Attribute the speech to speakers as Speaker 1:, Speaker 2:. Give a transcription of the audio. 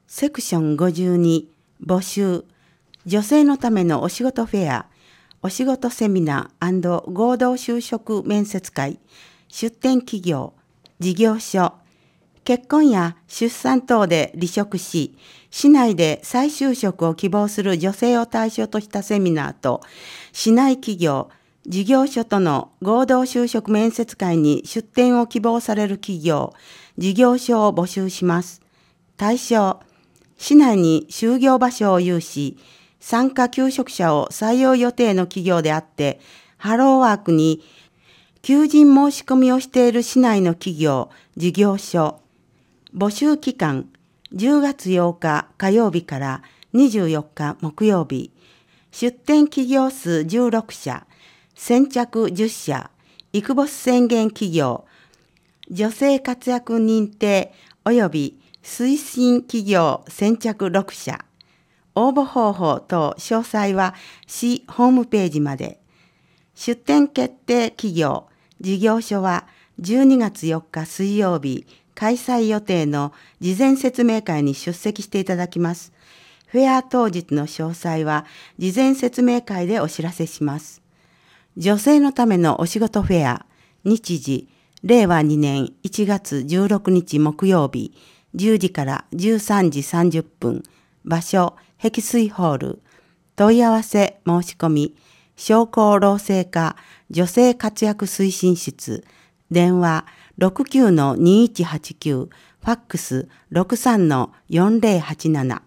Speaker 1: セクション52募集女性のためのお仕事フェアお仕事セミナー&合同就職面接会出展企業事業所結婚や出産等で離職し市内で再就職を希望する女性を対象としたセミナーと市内企業事業所との合同就職面接会に出展を希望される企業事業所を募集します。対象市内に就業場所を有し、参加求職者を採用予定の企業であって、ハローワークに求人申し込みをしている市内の企業、事業所。募集期間、10月8日火曜日から24日木曜日。出展企業数16社、先着10社、イクボス宣言企業、女性活躍認定及び推進企業先着6社。応募方法等詳細は市ホームページまで。出展決定企業、事業所は12月4日水曜日開催予定の事前説明会に出席していただきます。フェア当日の詳細は事前説明会でお知らせします。女性のためのお仕事フェア、日時、令和2年1月16日木曜日、10時から13時30分、場所、碧水ホール、問い合わせ申し込み、商工労政課女性活躍推進室、電話 69-2189、ファックス 63-4087